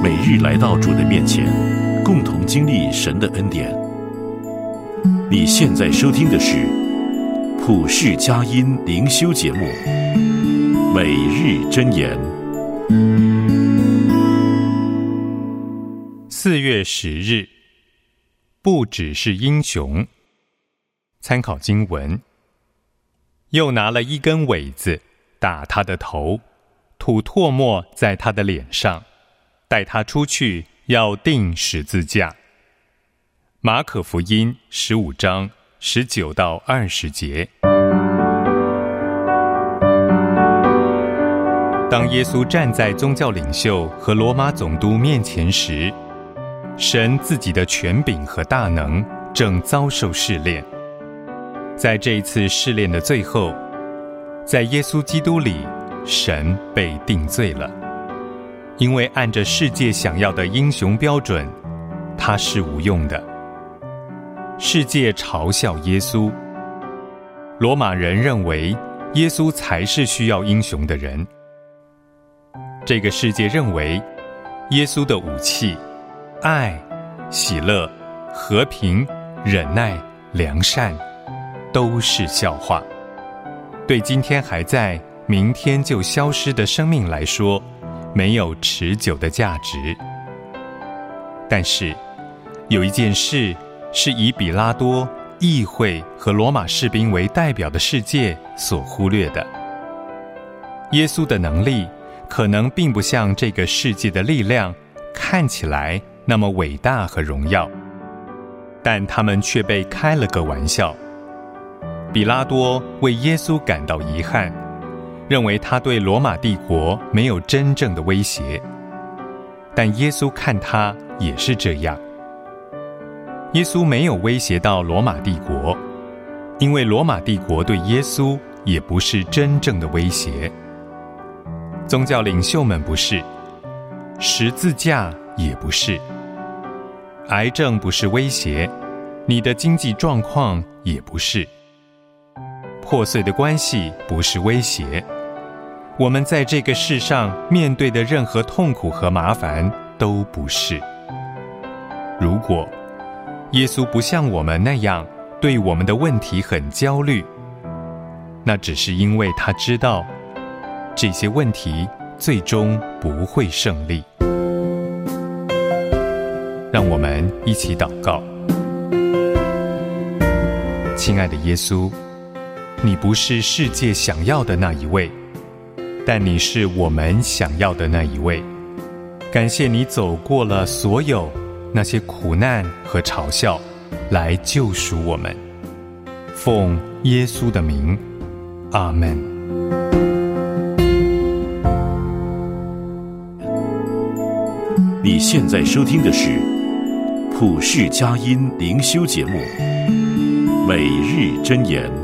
每日来到主的面前，共同经历神的恩典。你现在收听的是普世佳音灵修节目《每日箴言》。 4月10日，不只是英雄。参考经文：又拿了一根苇子打他的头，吐唾沫在他的脸上，带他出去，要钉十字架。马可福音15章19到20节。当耶稣站在宗教领袖和罗马总督面前时，神自己的权柄和大能正遭受试炼。在这一次试炼的最后，在耶稣基督里，神被定罪了，因为按着世界想要的英雄标准，他是无用的。世界嘲笑耶稣，罗马人认为耶稣才是需要英雄的人。这个世界认为耶稣的武器爱、喜乐、和平、忍耐、良善都是笑话，对今天还在、明天就消失的生命来说，没有持久的价值。但是有一件事是以比拉多、议会和罗马士兵为代表的世界所忽略的。耶稣的能力可能并不像这个世界的力量看起来那么伟大和荣耀，但他们却被开了个玩笑。比拉多为耶稣感到遗憾，认为他对罗马帝国没有真正的威胁，但耶稣看他也是这样。耶稣没有威胁到罗马帝国，因为罗马帝国对耶稣也不是真正的威胁。宗教领袖们不是，十字架也不是，癌症不是威胁，你的经济状况也不是，破碎的关系不是威胁，我们在这个世上面对的任何痛苦和麻烦都不是。如果耶稣不像我们那样对我们的问题很焦虑，那只是因为他知道这些问题最终不会胜利。让我们一起祷告。亲爱的耶稣，你不是世界想要的那一位，但你是我们想要的那一位。感谢你走过了所有那些苦难和嘲笑，来救赎我们。奉耶稣的名，阿们。 你现在收听的是普世佳音灵修节目《每日箴言》。